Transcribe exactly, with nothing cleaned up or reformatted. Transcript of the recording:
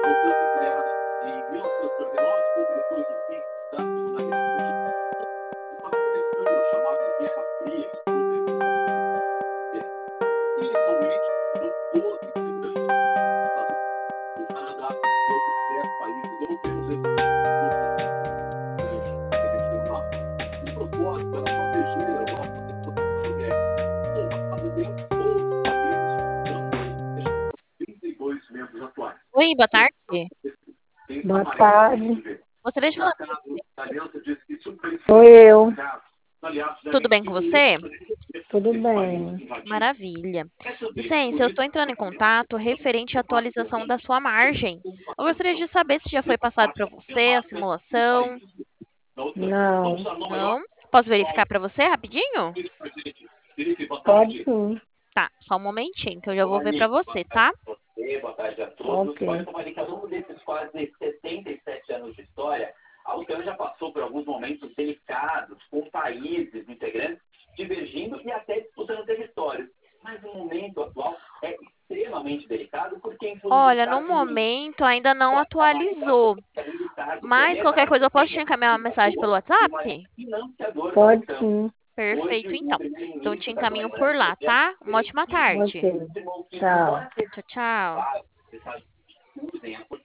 Oi, boa tarde. Boa tarde. Gostaria de falar. Sou eu. Tudo bem com você? Tudo bem. Maravilha. Vicência, eu estou entrando em contato referente à atualização da sua margem. Eu gostaria de saber se já foi passado para você a simulação. Não. Não? Posso verificar para você rapidinho? Pode sim. Tá, só um momentinho que eu já vou ver para você, tá? Ok. Ao longo desses quase setenta e sete anos de história, a Luciana já passou por alguns momentos delicados, com países integrantes divergindo e até disputando territórios. Mas o momento atual é extremamente delicado porque... em função Olha, de no casos momento ainda não atualizou. militares do Mas planeta, qualquer coisa eu posso te encaminhar uma mensagem pelo WhatsApp? financiador da Pode OTAN. sim. Perfeito, Hoje, o então. Então te primeiro-ministro da encaminho Comunidade por lá, Europeia tá? Uma ótima tarde. Ok. Tchau. Tchau, tchau. usem a